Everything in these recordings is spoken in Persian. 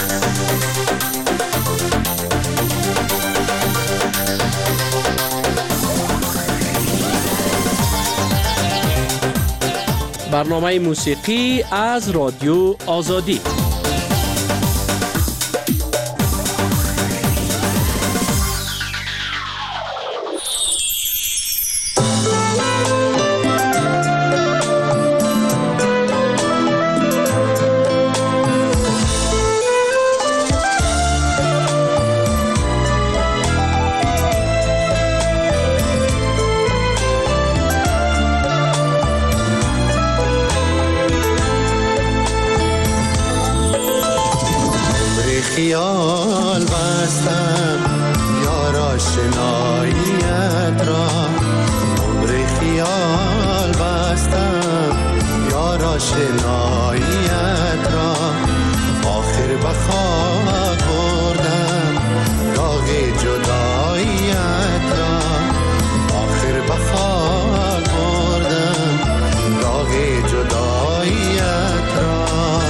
برنامه موسیقی از رادیو آزادی. خیال بستم یار آشناییت را، عمر خیال بستم یار آشناییت را، آخر به خاک بردم داغ جداییت را، آخر به خاک بردم داغ جداییت را.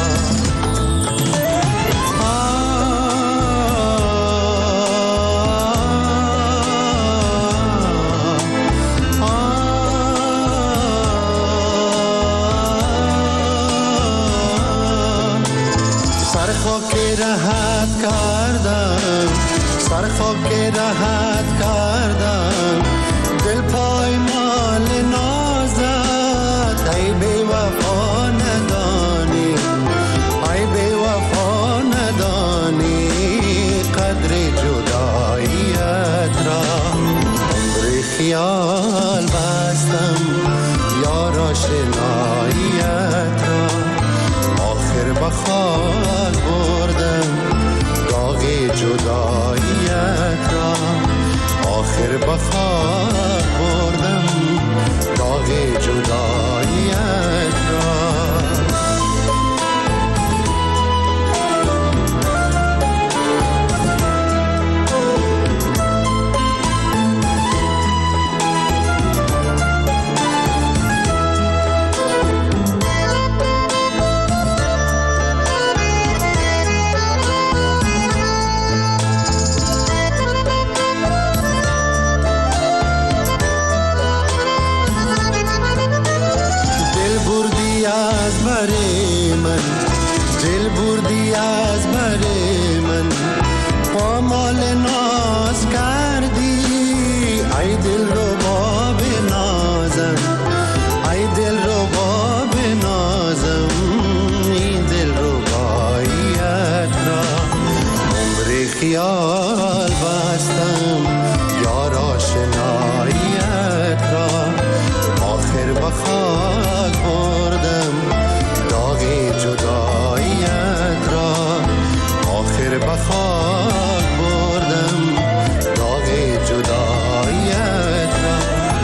سر خاک راحت کردم دل پایمال نازت، ای بی وفا ندانی، ای بی وفا ندانی قدر جداییت را، عمر خیال بستم یار آشناییت را، آخر به خاک بردم داغ جداییت را، آخر به خاک بردم داغ جداییت را. دل بردی از بر من، پامال ناز کردی، ای دل رو باب نازم، ای دل رو باب نازم، این دل رو باییت را، عمر خیال بستم یار آشناییت را، آخر به خاک بردم داغ جداییت را، آخر به خاک بردم داغ جداییت را.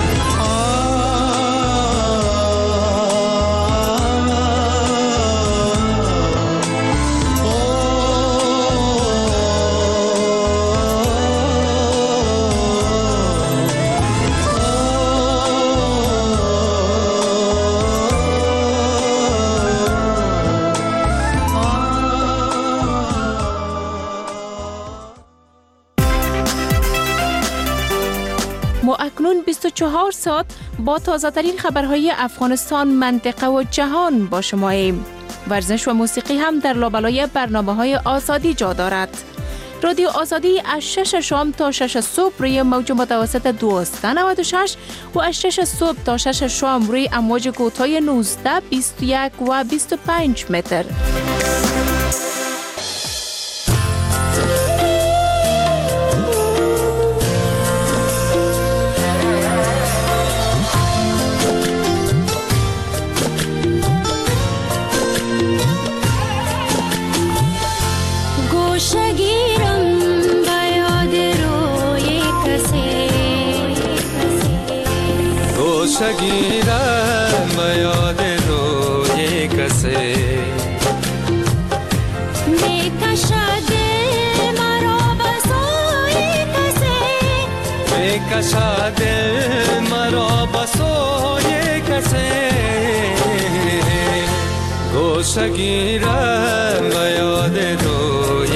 ما اکنون 24 ساعت با تازه‌ترین خبرهای افغانستان، منطقه و جهان با شماییم. ورزش و موسیقی هم در لابلای برنامه‌های آزادی جا دارد. رادیو آزادی از 6 شام تا 6 صبح روی موج متوسط 1296 و از 6 صبح تا 6 شام روی امواج کوتاه 19، 21 و 25 متر. گیرم به یاد روی کسی، میکشد دل مرا به سوی کسی، میکشد دل مرا به سوی کسی، گوشه گیرم به یاد روی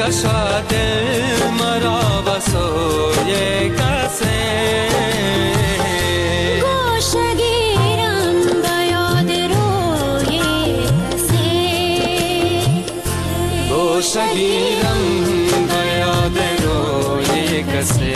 کشد مرا به سوی کسی گوشه گیرم به یاد روی کسی گوشه گیرم به یاد روی کسی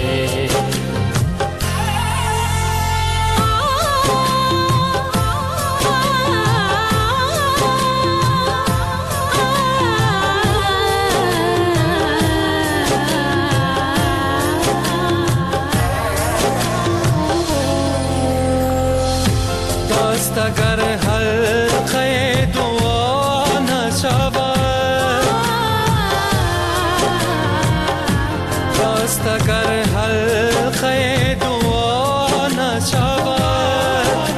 اگر حلقه دعا نشود دست اگر حلقه دعا نشود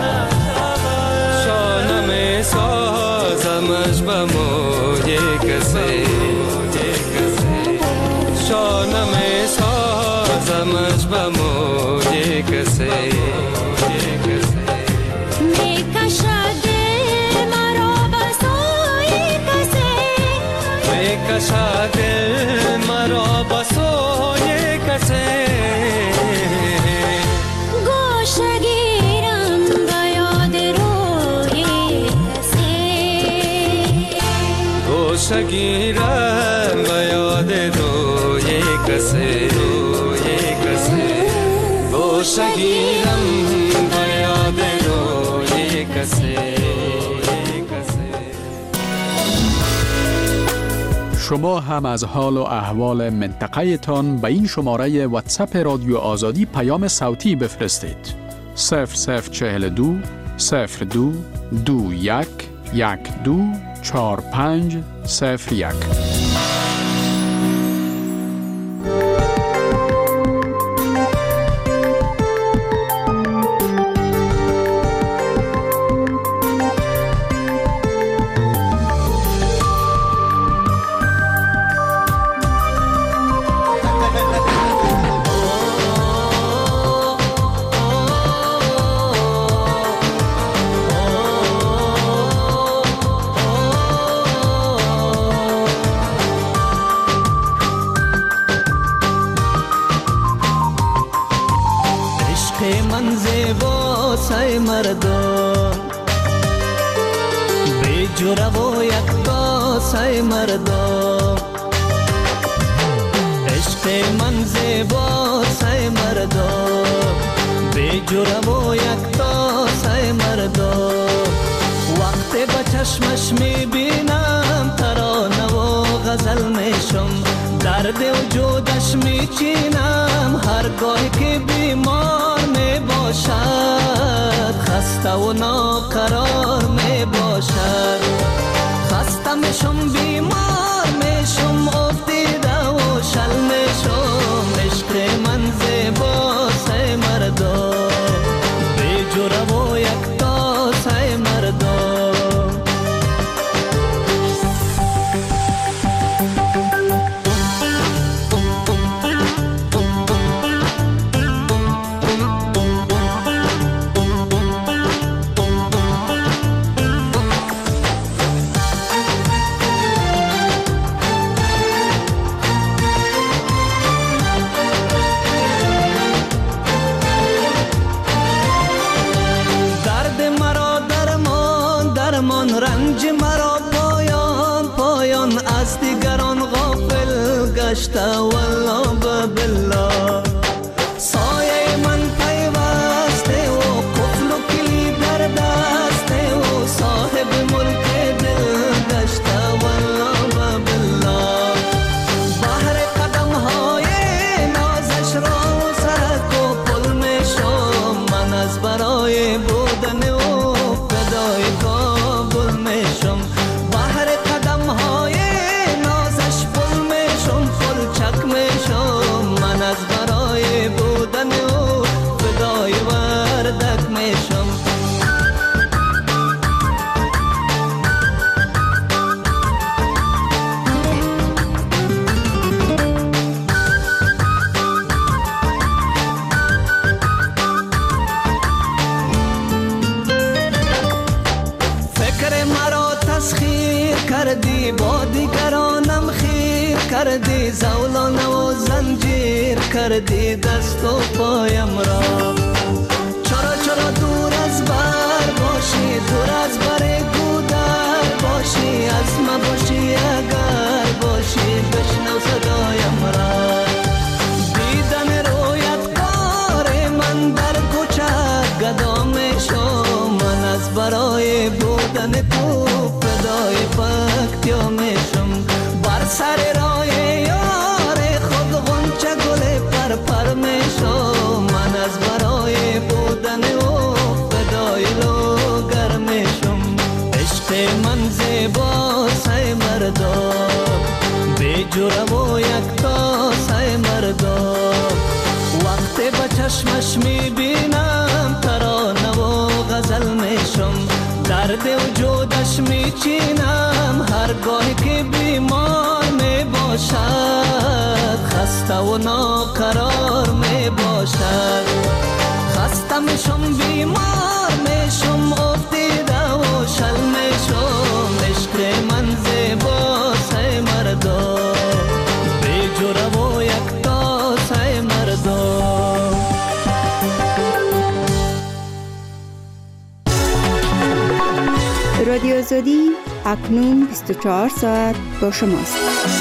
شانه می سازمش به موی کسی شانه می سازمش به موی کسی کشد مرا به سوی کسی گوشه گیرم به یاد روی کسی گوشه گیرم به یاد روی کسی گوشه گیرم به یاد روی کسی. شما هم از حال و احوال منطقه تان به این شماره واتساپ رادیو آزادی پیام صوتی بفرستید. 0042 02 21 12 45 01. چک میشم کردی دست و پایم را. چرا دور از بر باشی، دور از بر گودر باشی، از ما باشی اگر باشی، بشنو صدایم را. دیدن رویت کار من در کوچه گدا میشم، من از برای بودن تو فدای پکتیا میشم. بر سر راه یار خود غنچه گل پر پر میشم، من از برای بودن او فدای لوگر میشم. عشق من زیبا سای مردا، بی جوره و یکتا سای مردا. وقتی با چشمش میبینم ترانه و غزل میشم، درد وجودش میچینم هرگاهی که بیمار میباشد، خسته و ناقرار میباشد. خسته میشم بیمار میشم، افتیده و شل میشم. عشق من زیبا سای مردا، بی جوره و یکتا سای مردا. رادیو آزادی اکنون 24 ساعت با شماست.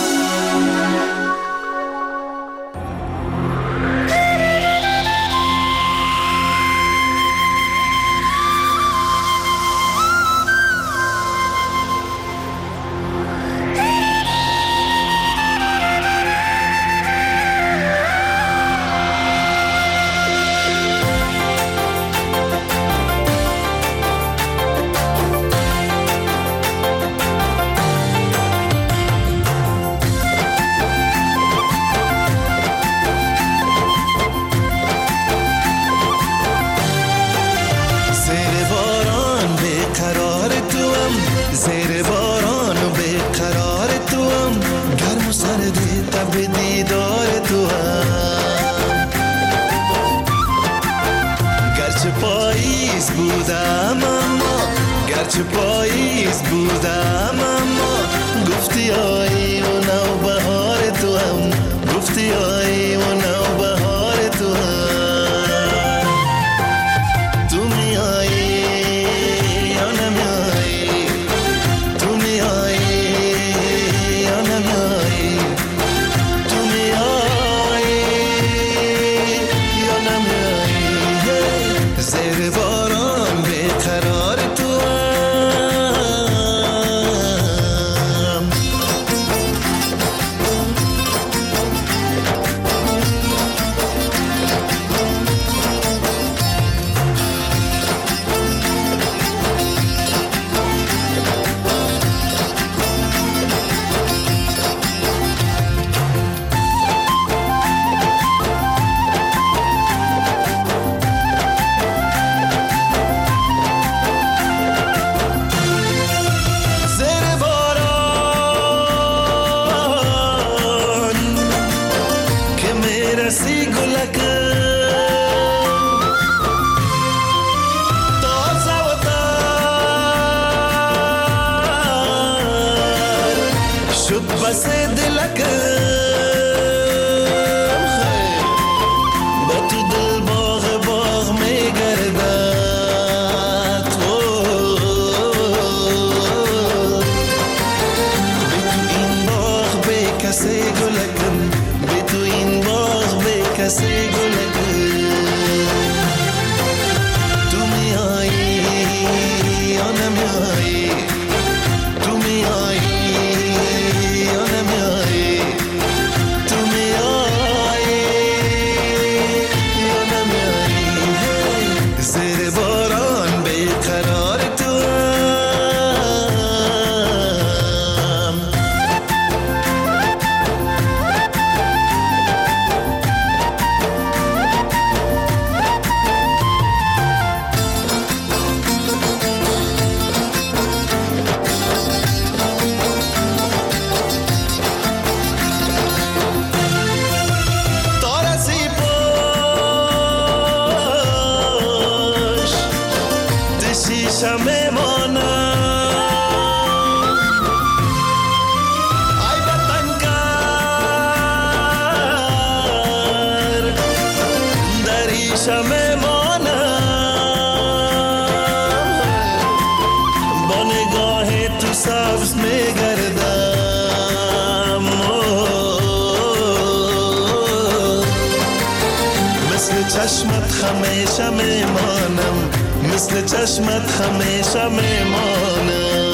گرچه پاییز بودم اما گفتی آیی و نو بهار تو هم، گفتی آیی و نو بهار تو هم. تو میایی یا نمیایی، تو میایی یا نمیایی، تو میایی یا نمیایی. زیر باران بیقرار تو همیشه میمانم، با نگاه تو سبز میگردم، مثل چشمت همیشه میمانم، مثل چشمت همیشه میمانم.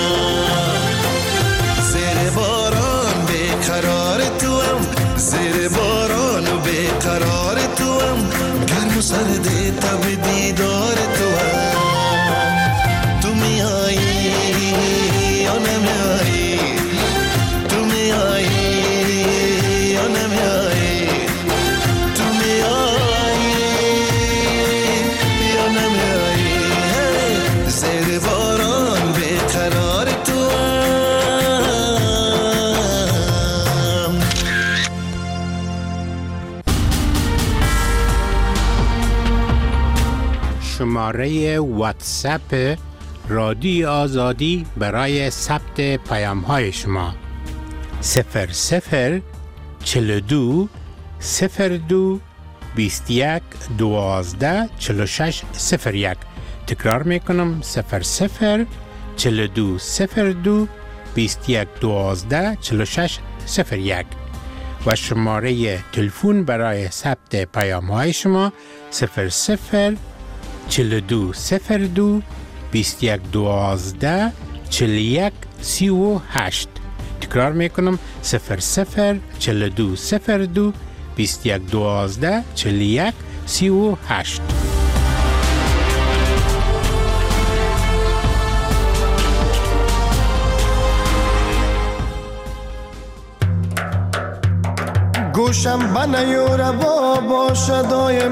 زیر باران بیقرار توام، زیر باران و بیقرار توام، گرم و سرد تب دیدار توام. تو میایی یا نمیایی، تو میایی یا نمیایی، تو میایی یا نمیایی. زیر باران بیقرار توام. شماره واتساپ رادیو آزادی برای ثبت پیام های شما 00 42 02 21 12 46 01. تکرار میکنم 00 42 02 21 12 46 01 و شماره تلفن برای ثبت پیام های شما 00 42 02 21 12 41 38. تکرار میکنم 00 42 02 21 12 41 38. گوشم بنیور بابا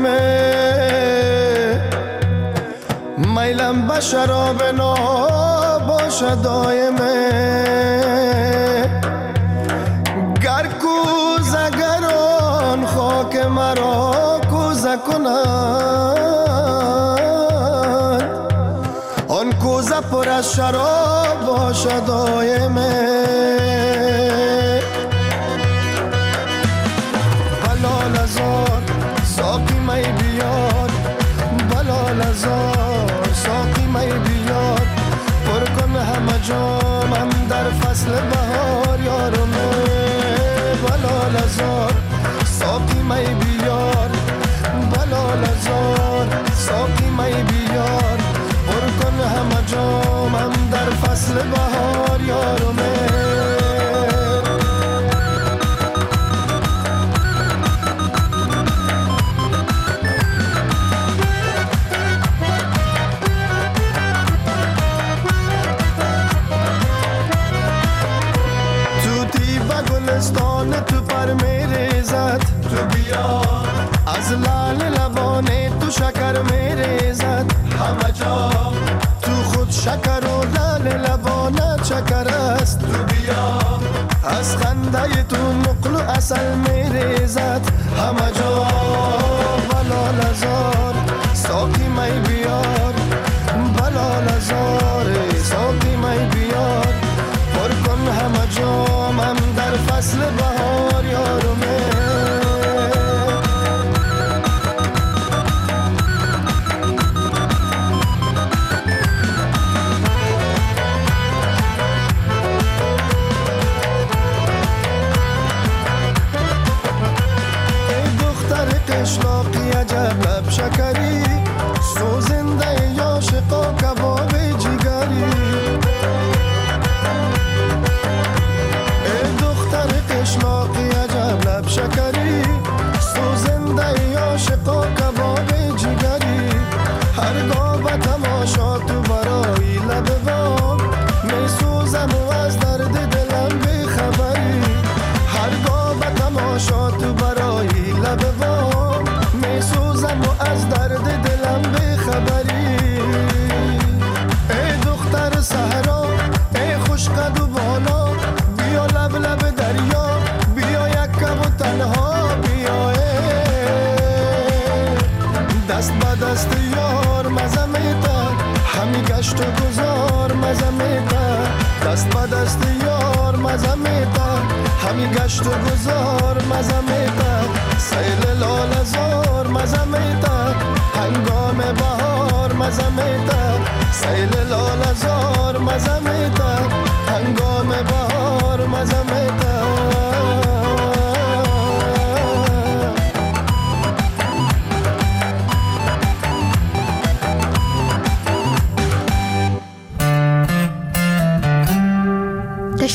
دایمه، میلم به شراب ناباشه دایمه. گر کوزه گران خاک مرا کوزه کنند، آن کوزه پر از شراب باشه دایمه. بلال ازار ساقی می بیار، بلال ازار ساقی می بیار، پر کن همه جامم در فصل بهار یارمه. بلال ازار ساقی می بیار، بلال ازار ساقی می بیار، پر کن همه جامم در فصل بهار یارمه. گلستان تو پر میریزد، تو بیا از لال لبانه تو شکر میریزد. همه جا تو خود شکر و لال لبانه شکر است، تو بیا از خنده تو نقل و عسل میریزد. همه جا بلال ازار ساقی می بیار، بلال ازار ساقی می بیار، پر کن همه جامم در فصل بهار یارمه. ای دختر قشلاقی عجب لب شکری، سوزنده عاشقا کباب جگری. قشلاقی عجب لب شکری، سوزنده عاشقا کباب جگری. هرگاه به تماشا تو برای لب بام، می سوزم و از درد دلم بیخبری. هرگاه به تماشا تو برای لب بام، می سوزم و از درد دلم بیخبری. ای دختر صحرا ای خوش قد و بالا، بیا لب لب دریا، بیا یک کم و تنها بیا. دست به دست یار مزه میده، همی گشت و گذار مزه میده. دست به دست یار مزه میده، همی گشت و گذار مزه میده. سیل لال زار مزه میده،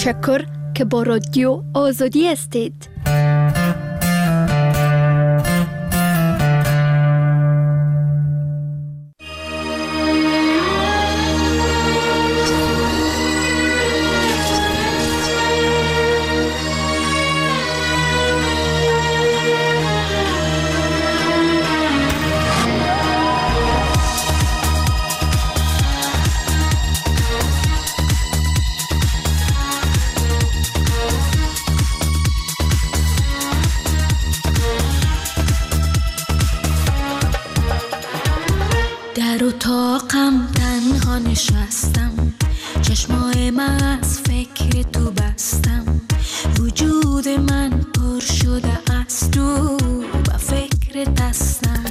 تشکر که با رادیو آزادی هستید. در اتاقم تنها نشستم، چشمای من از فکر تو بستم، وجود من پر شده از تو و فکر دستم.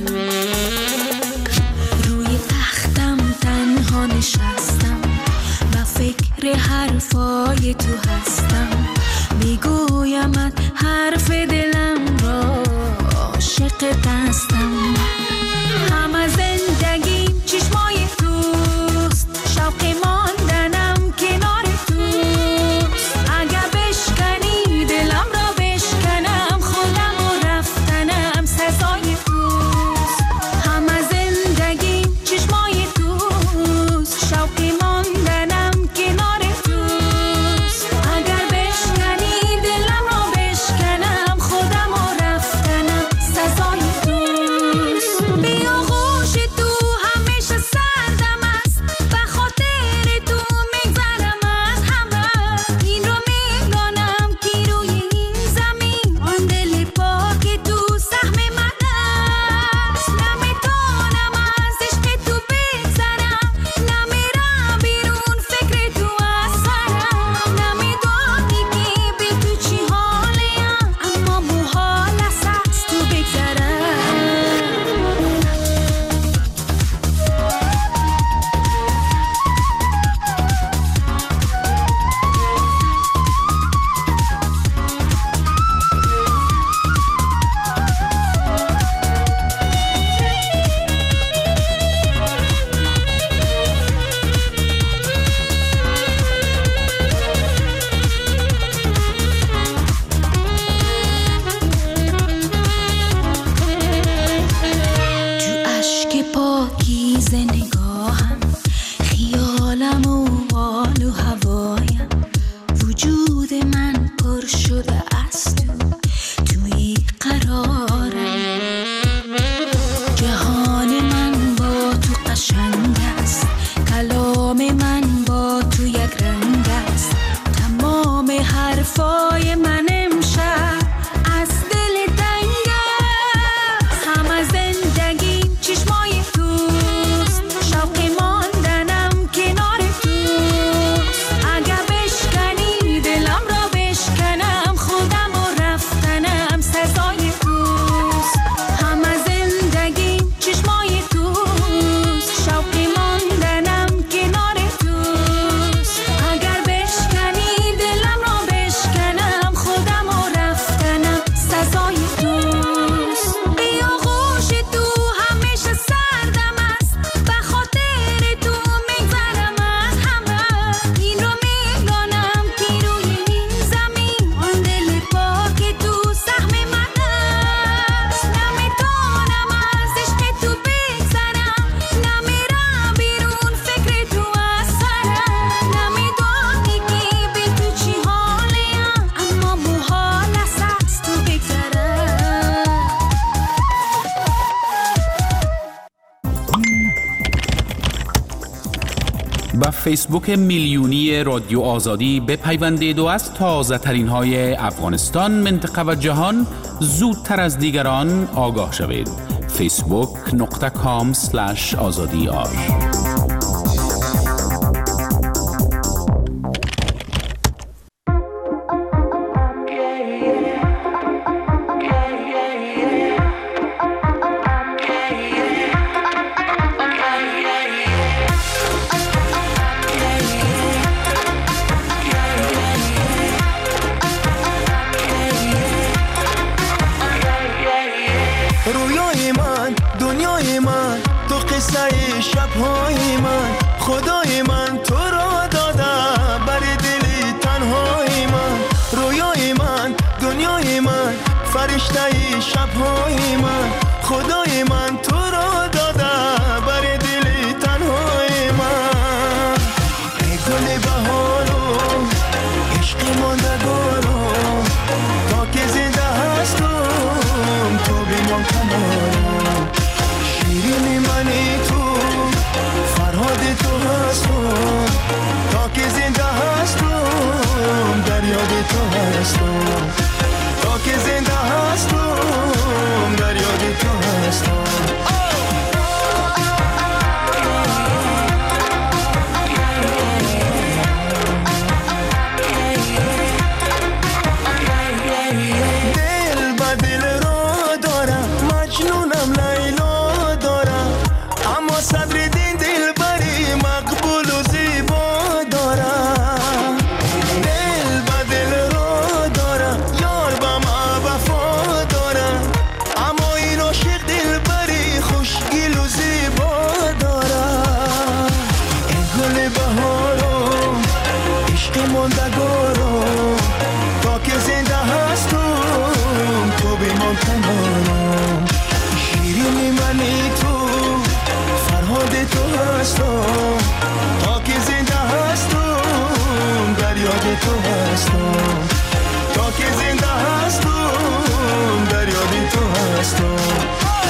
روی تختم تنها نشستم و فکر حرفای تو هستم، میگویمت حرف دلم را، عاشق دستم. همه زندگیم چشمای توست، شوق ماندنم کنار توست. اگه بشکنی دلم را بشکنم، خودم و رفتنم سزای توست. همه زندگیم چشمای توست، شوق ماندنم کنار توست. اگر بشکنی دلم را بشکنم، خودم و رفتنم سزای توست. بیا غوش تو همیشه سردم است، به خاطر تو میگذرم از همه. این رو میدانم که روی این زمین آن دل پاک تو سهم من است. نمیتونم از عشق تو بگذرم، نمیرم بیرون فکر تو از سرم. نمیدانی که به تو چی حالیم، اما محال است از تو بگذرم. تو اشک پاکیز نگاهم، خیالم و حال و هوایم، وجود من پر شده از تو، توی قرارم. جهان من با تو قشنگ است، کلام من با تو یک رنگ است. تمام حرفای من امشب از دل تنگ است. همه زندگیم چشمای توست، شوق ماندنم کنار توست. اگه بشکنی دلم را بشکنم، خودم و رفتنم سزای توست. همه زندگیم چشمای توست، شوق ماندنم کنار توست. اگر بشکنی دلم را بشکنم، خودم و رفتنم سزای توست. بیا غوش تو همیشه سردم است، به خاطر تو میگذرم از همه. این رو میدانم که روی این زمین آن دل پاک تو سهم من است. نمیتونم از عشق تو بگذرم، نمیرم بیرون فکر تو از سرم. نمیدانی که به تو چی حالیم، اما محال است از تو بگذرم. با فیسبوک میلیونی رادیو آزادی بپیوندید و از تازه ترین های افغانستان، منطقه و جهان زودتر از دیگران آگاه شوید. facebook.com/azadiar. رویای من، دنیای من، تو قصه شبهای من، خدای من تو را داده بر دل تنهای دنیای من، فرشته شبهای من، خدای من تو را داده بر دل تنهای من. ای گل بهارم، عشق ماندگارم، تا که زنده هستم تو بمان کنارم. شیرین منی تو، فرهاد تو هستم، تا که زنده هستم در یاد تو هستم. تا که زنده هستم در یاد تو هستم. دل با دل را دارم، مجنونم لیلا دارم، اما صبر دین دل بری مقبول و زیبا دارم. دل با دل را دارم، یار با ما وفا دارم، اما این عاشق دل بری خوشگل و زیبا دارم. ای گل بهارم، عشق ماندگارم، تا که زنده هستم تو بمان کنارم. شیرین منی تو، فرهاد تو هستم، تا که زنده هستم در یاد تو هستم. تا که زنده هستم در یاد تو هستم.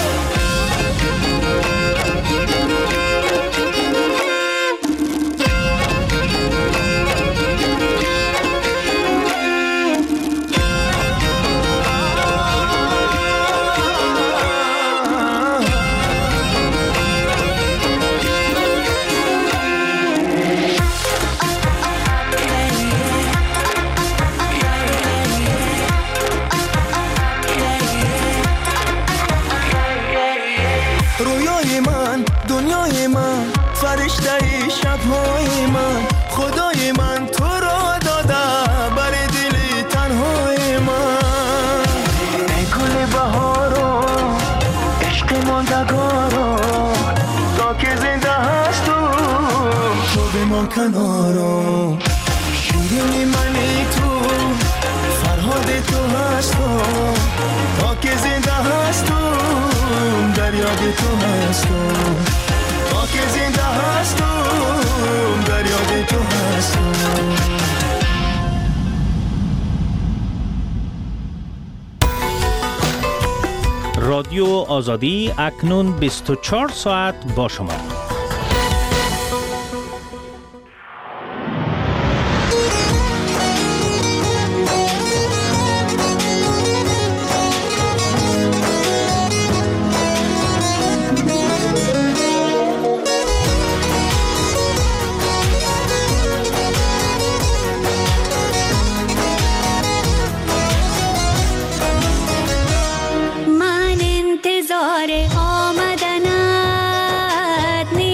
رویای من، دنیای من، فرشته شبهای من، خدای من تو را داده بر دل تنهای من. ای گل بهارم، عشق ماندگارم، تا که زنده هستم تو بمان کنارم. شیرین منی تو، فرهاد تو هستم، تا که زنده هستم در یاد تو هستم. تا که زنده هستم در یاد تو هستم. رادیو آزادی اکنون 24 ساعت با شما. من انتظار آمدنت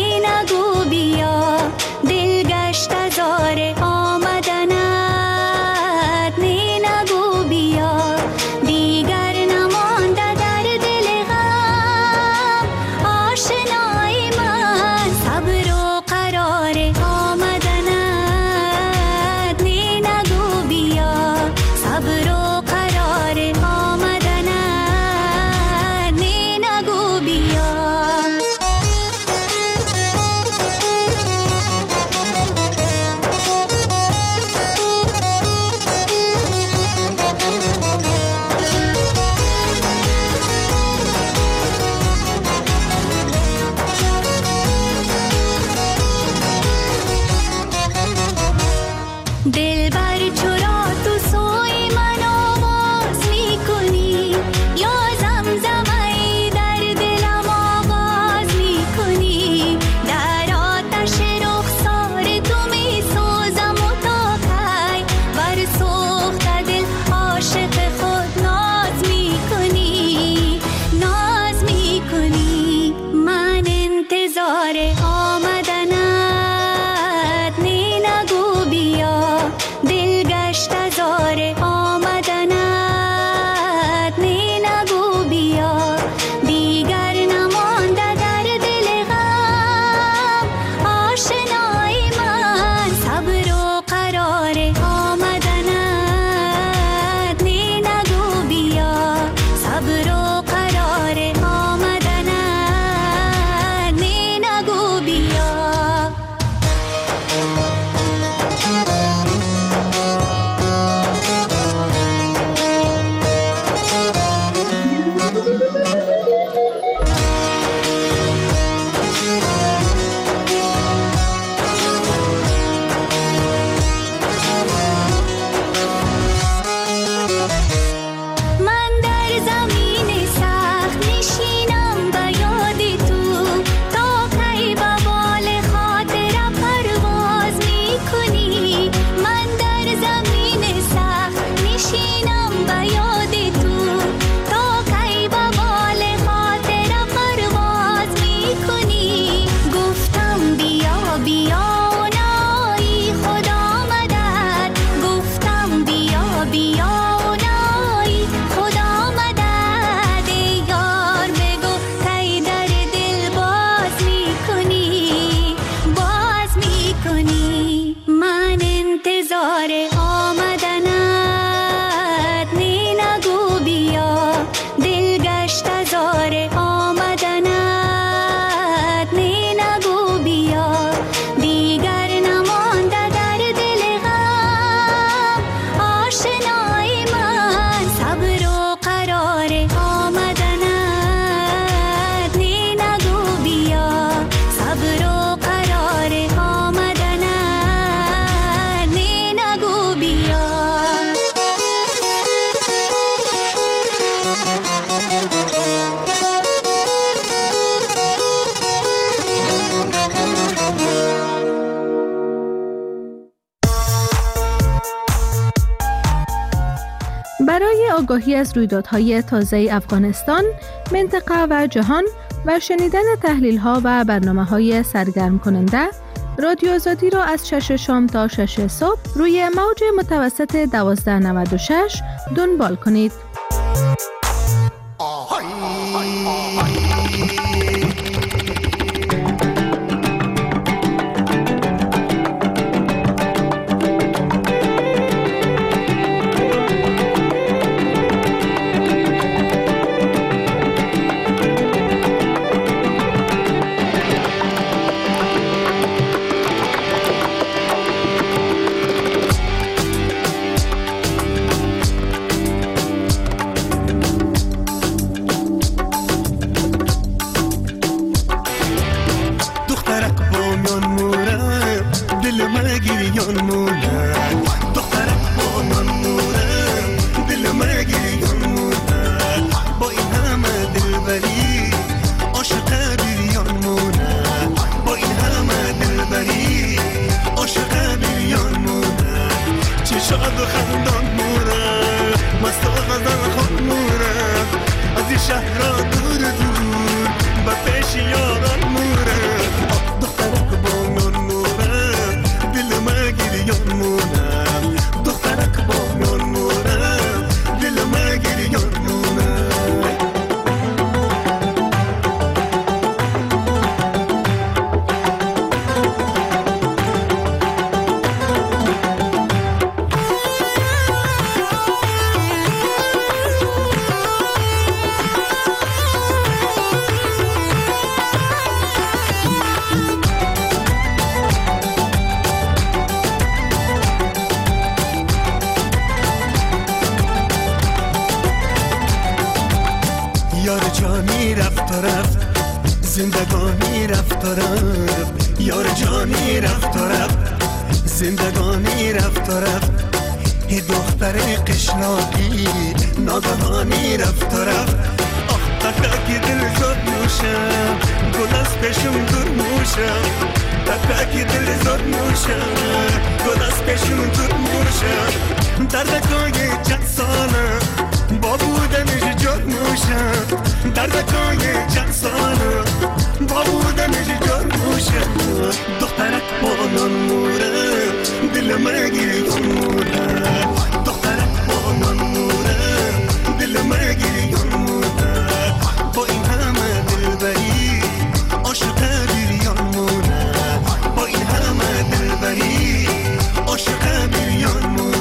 آگاهی از رویدادهای تازه افغانستان، منطقه و جهان و شنیدن تحلیل‌ها و برنامه‌های سرگرم کننده، رادیو آزادی را از 6 شام تا 6 صبح روی موج متوسط 1296 دنبال کنید. زندگانی رفت و رفت، یار جانی رفت و رفت، زندگانی رفت و رفت، ای دختر قشلاقی ناگهانی رفت و رفت. آخ تکاکی دل زد نوشم، گل از پیشم دور موشم، تکاکی دل زد نوشم، گل از پیشم دور موشم. دردکای چند ساله با بودنش جد موشم، دردکای چند ساله با بودنش جد موشم. دخترک با نان موره دل مگیری موره، دخترک با نان موره دل مگیری موره. با این همه دلبری عاشق بیریان موره، با این همه دلبری عاشق بیریان موره.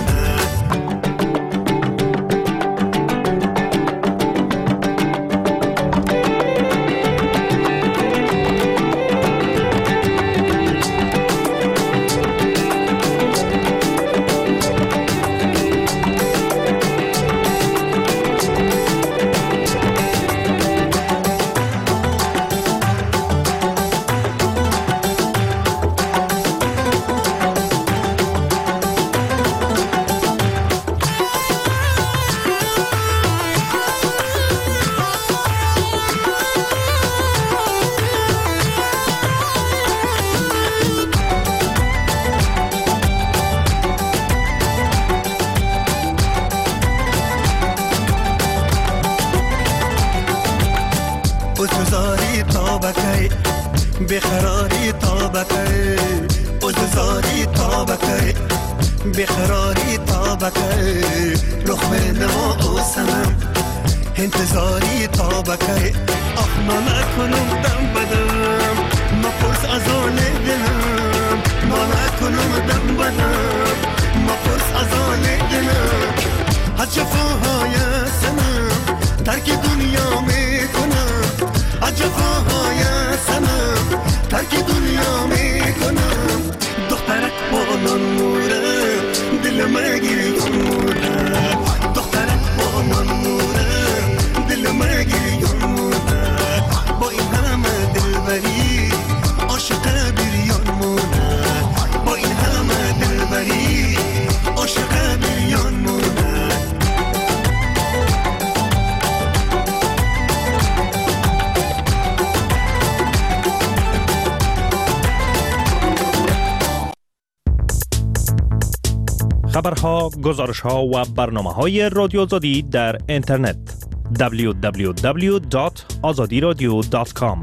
بخراری تابکه اوززاری تابکه بخراری تابکه لخمه نما اوسنم انتظاری تابکه. آخ ما نکنم دم بدم ما پرس از آن دلم، ما نکنم دم بدم ما پرس از آن دلم. از جفاهای سنم ترک دنیا میکنم، از جفاهای سنم ترک دنیا میکنم. دخترک با نان موره دل مگیری موره، دخترک با نان موره دل مگیری موره. با این همه دلبری عاشق بیریان موره، با این همه دلبری عاشق بیریان موره. خبرها، گزارشها و برنامه‌های رادیو آزادی در اینترنت www.azadiradio.com.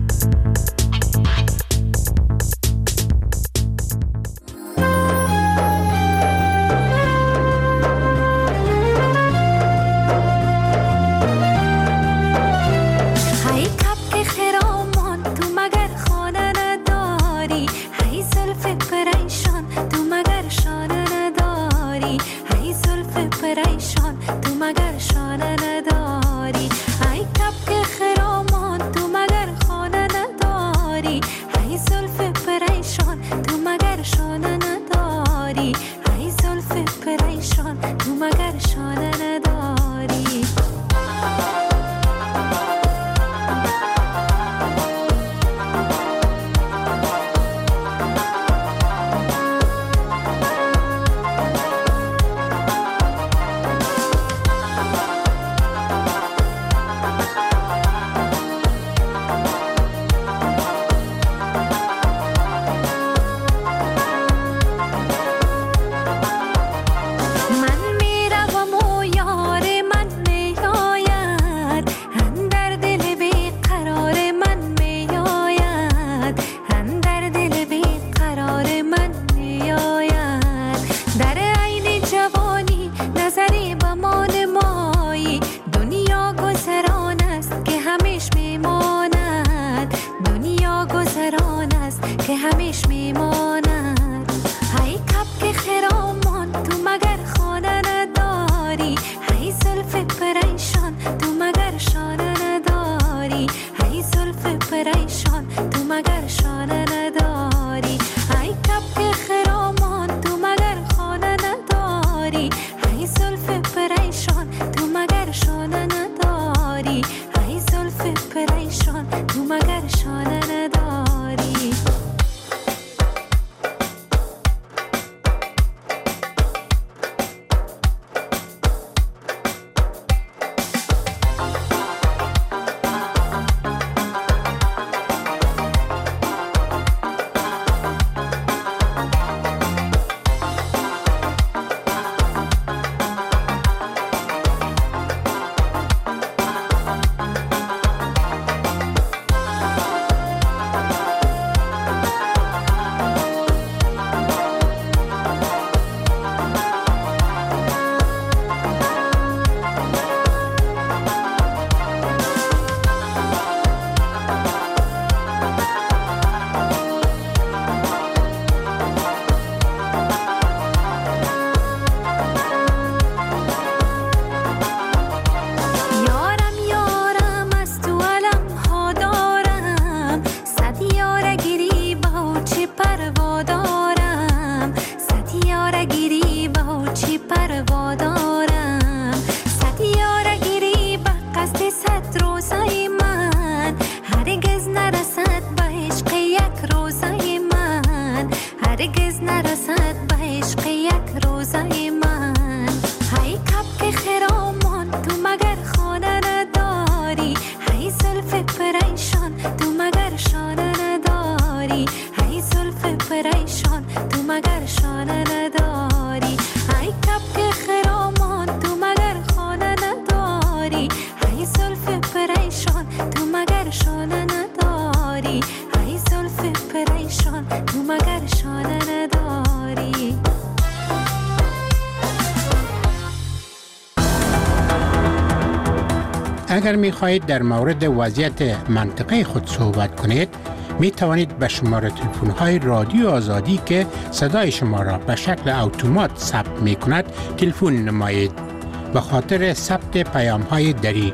اگر می خواهید در مورد وضعیت منطقه خود صحبت کنید، می توانید به شماره تلفن های رادیو آزادی که صدای شما را به شکل اتومات ثبت می کند تلفن نمایید. به خاطر ثبت پیام های دری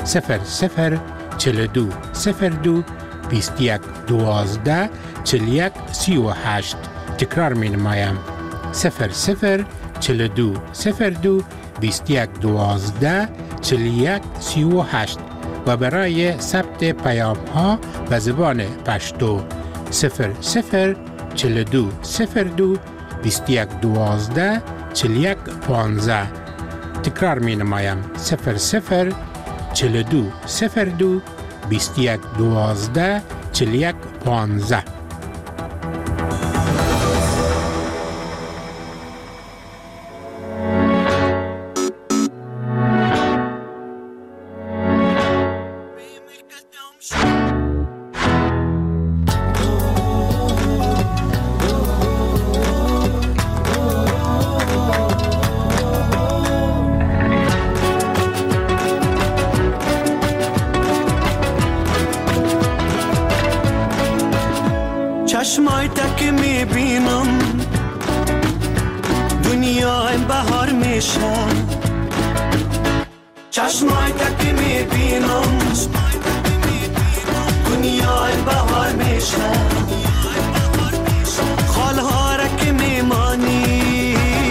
00 42 02 21 12 41 38. تکرار می نمایم 00 42 02 21 12 41 38 و برای ثبت پیام ها به زبان پشتو 00 42 02 21 12 41 15. تکرار می نمایم 00 42 02 21 12 41 15. چشمای تک میبینم دنیای بهار میشه چشمای تک میبینم دنیای بهار میشه خالها را که میمانی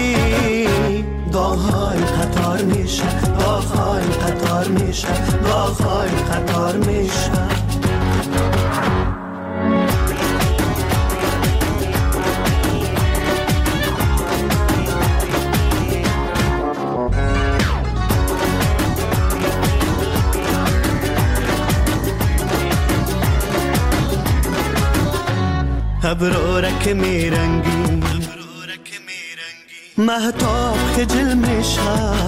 داغ‌های قطار میشه داغ‌های قطار میشه داغ‌های قطار میشه ابرو را که میرنگی مهتاب خجل میشه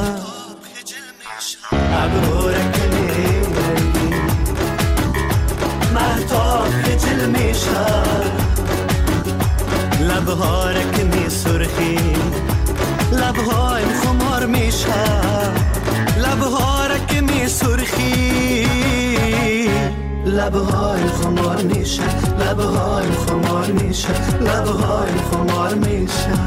ابرو را که میرنگی مهتاب خجل میشه لبها را که میسرخی لبهای خمار میشه لبها را که میسرخی لبهای خمار میشه لبهای خمار میشه لبهای خمار میشه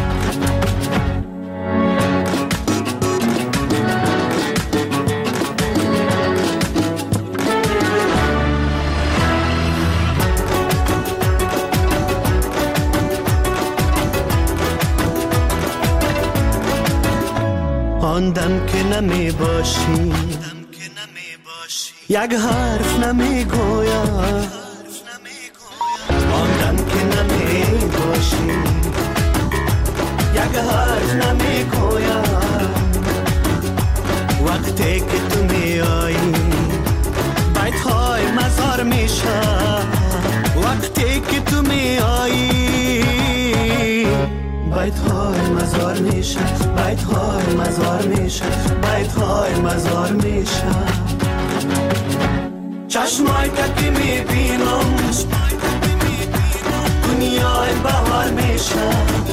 آن دم که نمی باشی یک حرف نمی گویم آن دم که نمی باشی یک حرف نمی گویم وقتی که تو می آیی بیت های مزار میشه وقتی که تو می آیی بیت های مزار میشه بیت های مزار میشه بیت های مزار میشه چشمای تکی میبینم دنیای بهار میشه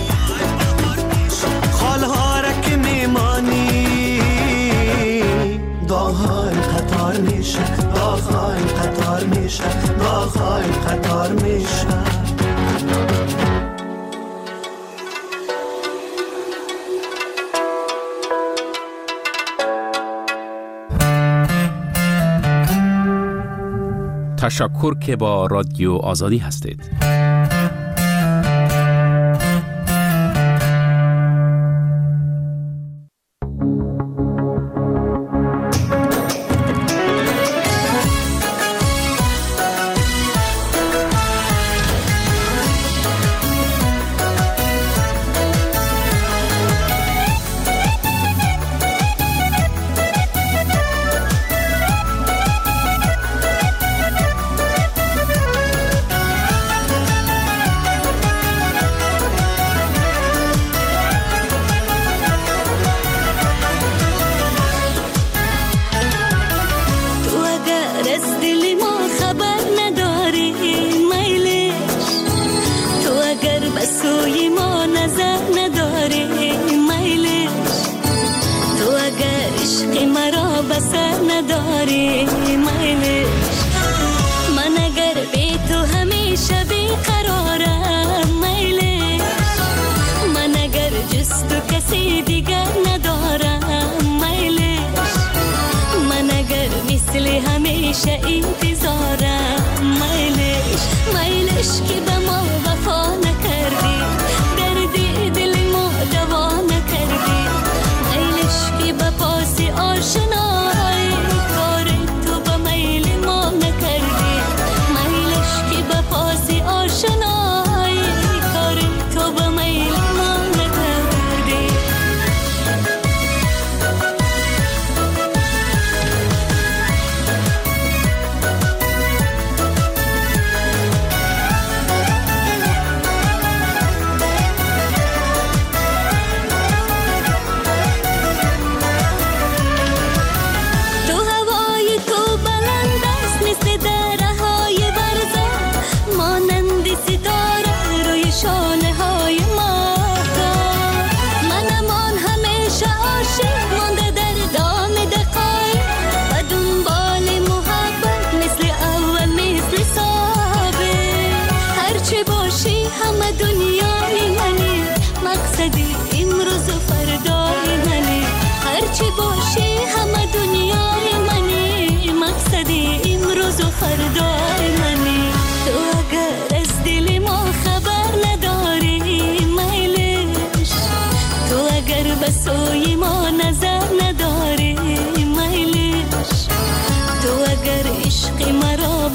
خالها را که میمانی داغ‌های قطار میشه داغ‌های قطار میشه داغ‌های قطار میشه تشکر که با رادیو آزادی هستید.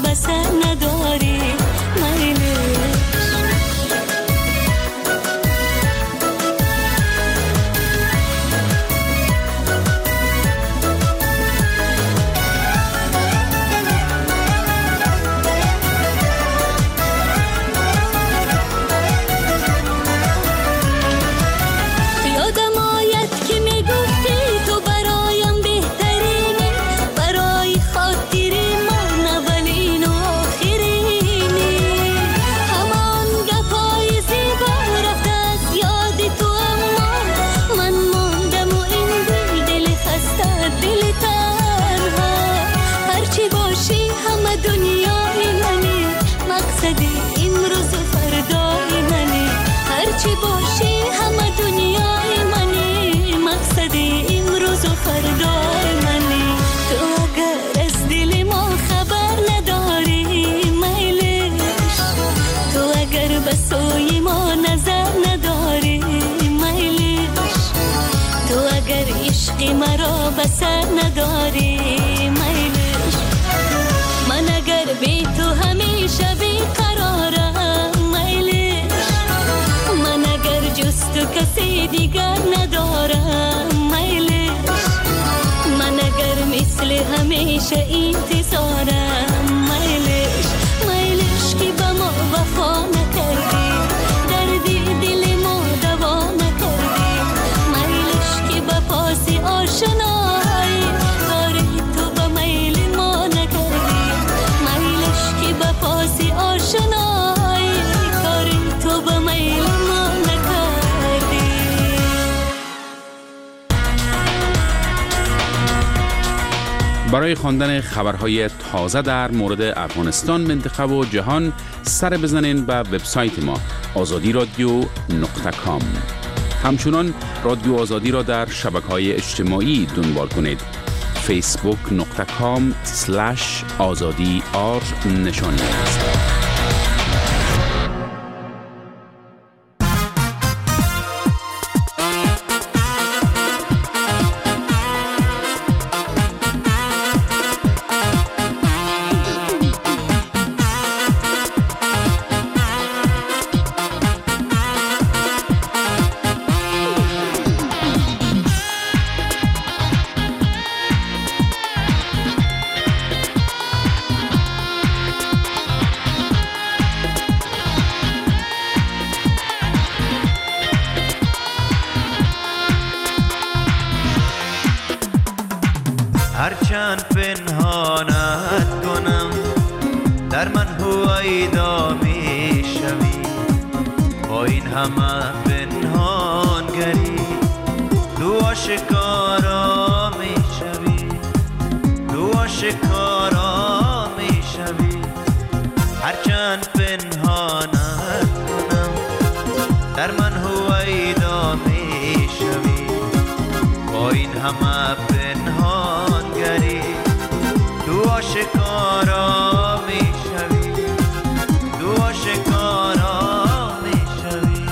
بسر نداری مرا بسر نداری میلش من اگر بی تو همیشه بیقرارم میلش من اگر جز تو کسی دیگر ندارم میلش من اگر مثل همیشه انتظارم میلش میلش که به ما وفا نکردی دردی دل ما دوا نکردی میلش که به پاسی آشنایی کاری تو به میل ما نکردی میلش که به پاسی آشنایی کاری تو به میل ما نکردی. برای خواندن خبرهای تازه در مورد افغانستان، منطقه و جهان سر بزنین به وبسایت ما azadi.radio.com. همچنان رادیو آزادی را در شبکه‌های اجتماعی دنبال کنید. facebook.com/azadi نشانی است. هرچند پنهانت کنم در من هویدا می شوی، با این همه پنهانگری تو آشکارا می شوی، تو آشکارا می شوی. هرچند پنهانت کنم در من هویدا می شوی، با این همه پنهانگری تو آشکارا می شوی، تو آشکارا می شوی.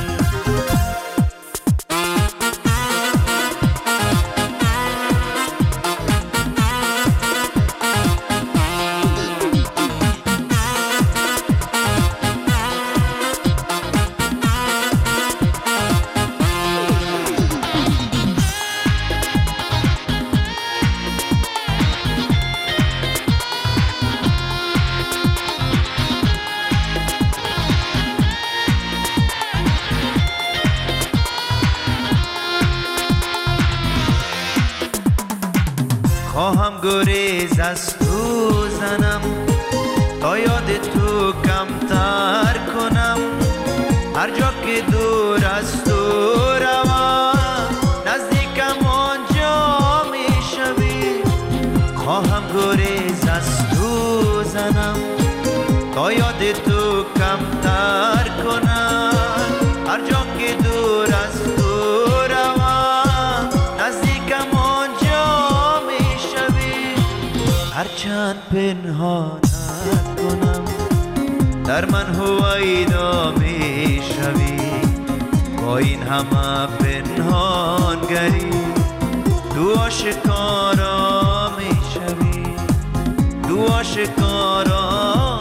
خواهم گریز از تو زنم تا یاد تو کمتر کنم، هر جا که دور از تو روم نزدیکم آنجا می شوی. خواهم گریز از تو زنم تا یاد تو کمتر کنم، هر جا که دور از تو روم نزدیکم آنجا می شوی. هرچند پنهانت کنم در من هویدا می شوی، با این همه پنهانگری تو آشکارا می شوی، تو آشکارا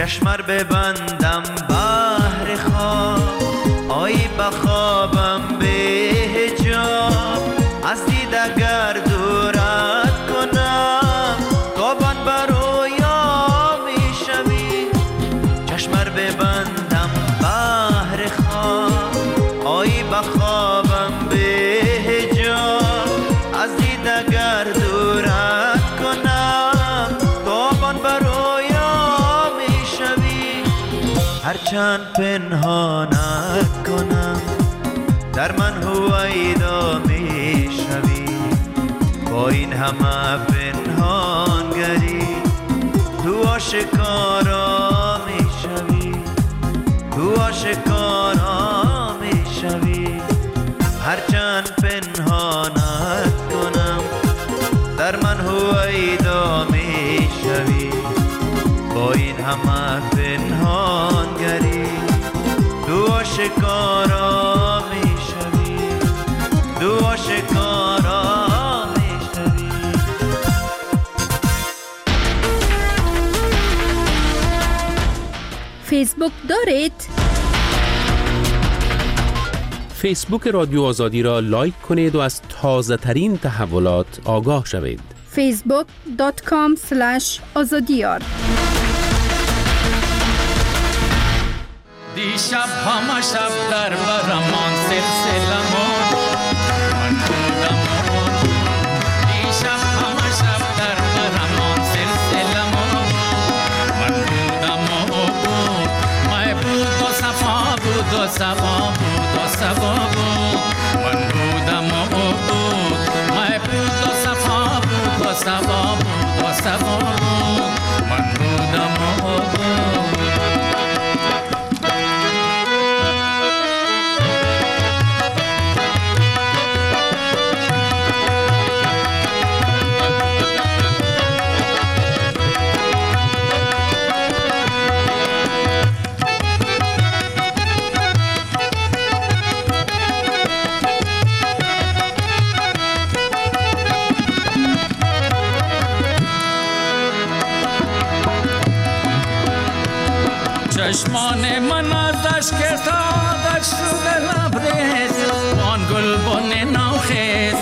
چشمر ببندم بحر خواب آی بخوابم به حجاب از دید اگر دورت کنم تابان برویا میشوی چشمر ببندم بحر خواب آی بخوابم به حجاب از دید اگر دورت کنم تابان برویا میشوی هرچند پنهانت کنم در من هویدا میشوی با این همه پنهانگری تو آشکارا میشوی تو آشکارا میشوی هرچند پنهانت کنم در من هویدا میشوی با این همه پنهانگری تو آشکارا میشوی تو آشکارا میشوی فیسبوک دارید؟ فیسبوک رادیو آزادی را لایک کنید و از تازه ترین تحولات آگاه شوید. facebook.com/azadiyar دیشب همه شب در برمان سلسلمون من بودم دیشب همه شب در برمان سلسلمون من بودم مای بود و صفا بود و صفا بود و صفا بود من بودم مای بود و صفا بود و صفا بود و صفا بود من بودم چشمان من ازش که سادش شده لبریز آن گلبن نوخیز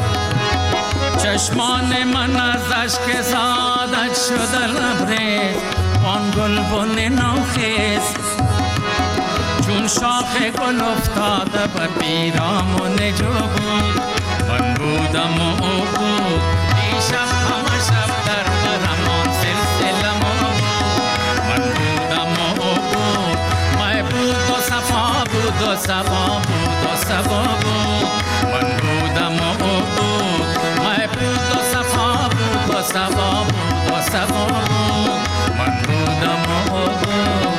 چشمان من ازش که سادش شده لبریز آن گلبن نوخیز چون شاخ گل افتاده بر پیرامون جو بود من بودم و او بود دیشب همه شب در برمان سلسلمون من بودم و او بود مای بود و صفا بود و صفا بود و صفا بود من بودم و او بود مای بود و صفا بود و صفا بود و صفا بود من بودم و او بود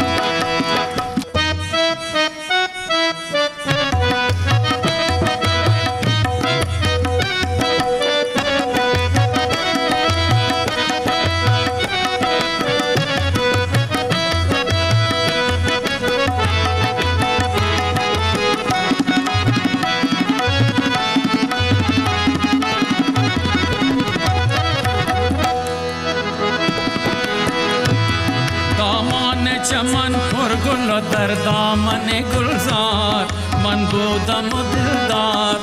چمن پر گل و در دامن گلزار من بودم و دلدار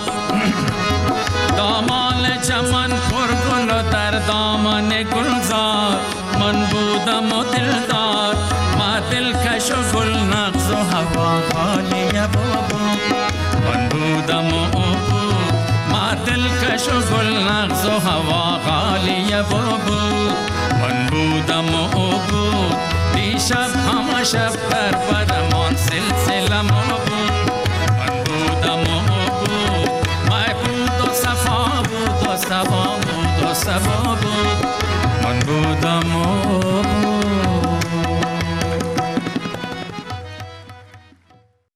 دامان چمن پر گل و در دامن گلزار من بودم و دلدار ما دلکش و گل نغز و هوا خالی بابا من بودم و بود ما دلکش و گل نغز و هوا خالی بابا من بودم و بود دیشب همه شب در